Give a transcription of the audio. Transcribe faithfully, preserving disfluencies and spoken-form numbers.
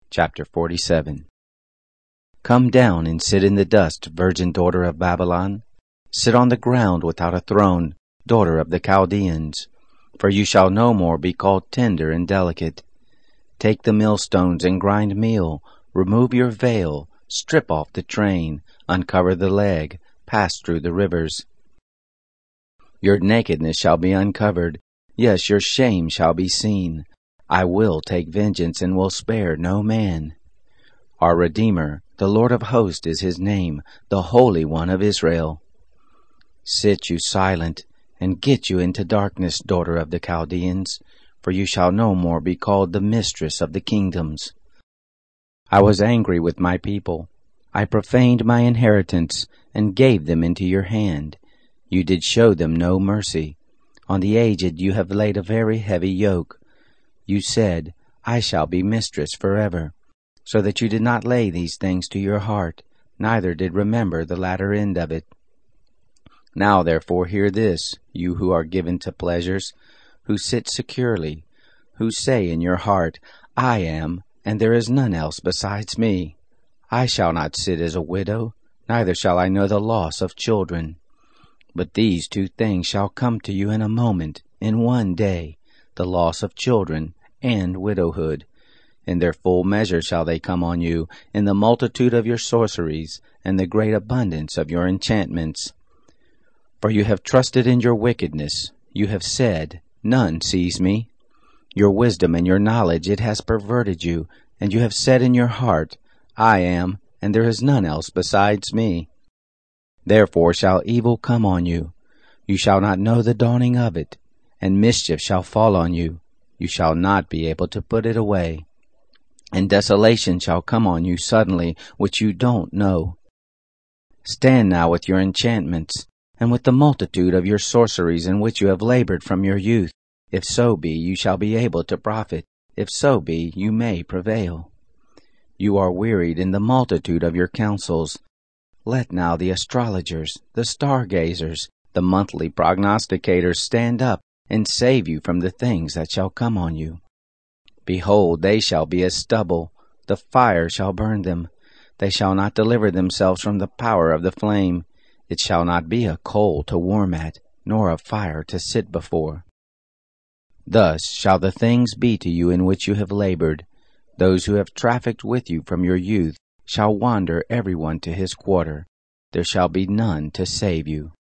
Chapter forty-seven. Come down and sit in the dust, virgin daughter of Babylon. Sit on the ground without a throne, daughter of the Chaldeans. For you shall no more be called tender and delicate. Take the millstones and grind meal. Remove your veil. Strip off the train. Uncover the leg. Pass through the rivers. Your nakedness shall be uncovered. Yes, your shame shall be seen. I will take vengeance and will spare no man. Our Redeemer, the Lord of hosts is his name, the Holy One of Israel. Sit you silent, and get you into darkness, daughter of the Chaldeans, for you shall no more be called the mistress of the kingdoms. I was angry with my people. I profaned my inheritance, and gave them into your hand. You did show them no mercy. On the aged you have laid a very heavy yoke. You said, I shall be mistress forever, so that you did not lay these things to your heart, neither did remember the latter end of it. Now therefore hear this, you who are given to pleasures, who sit securely, who say in your heart, I am, and there is none else besides me. I shall not sit as a widow, neither shall I know the loss of children. But these two things shall come to you in a moment, in one day, the loss of children and widowhood. In their full measure shall they come on you, in the multitude of your sorceries, and the great abundance of your enchantments. For you have trusted in your wickedness. You have said, None sees me. Your wisdom and your knowledge it has perverted you, and you have said in your heart, I am, and there is none else besides me. Therefore shall evil come on you. You shall not know the dawning of it, and mischief shall fall on you. You shall not be able to put it away. And desolation shall come on you suddenly, which you don't know. Stand now with your enchantments, and with the multitude of your sorceries in which you have labored from your youth. If so be, you shall be able to profit. If so be, you may prevail. You are wearied in the multitude of your counsels. Let now the astrologers, the stargazers, the monthly prognosticators stand up, and save you from the things that shall come on you. Behold, they shall be as stubble, the fire shall burn them. They shall not deliver themselves from the power of the flame. It shall not be a coal to warm at, nor a fire to sit before. Thus shall the things be to you in which you have labored. Those who have trafficked with you from your youth shall wander every one to his quarter. There shall be none to save you.